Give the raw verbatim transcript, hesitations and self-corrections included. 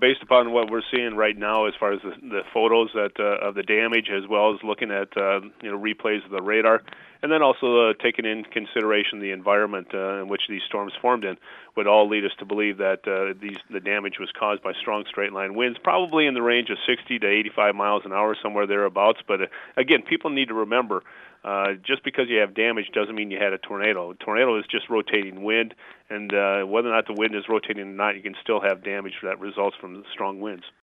based upon what we're seeing right now, as far as the, the photos that uh, of the damage, as well as looking at uh, you know replays of the radar, and then also uh, taking in consideration the environment uh, in which these storms formed in, would all lead us to believe that uh, these the damage was caused by strong straight line winds, probably in the range of sixty to eighty-five miles an hour, somewhere thereabouts. But uh, again, people need to remember. Uh, just because you have damage doesn't mean you had a tornado. A tornado is just rotating wind, and uh, whether or not the wind is rotating or not, you can still have damage that results from the strong winds.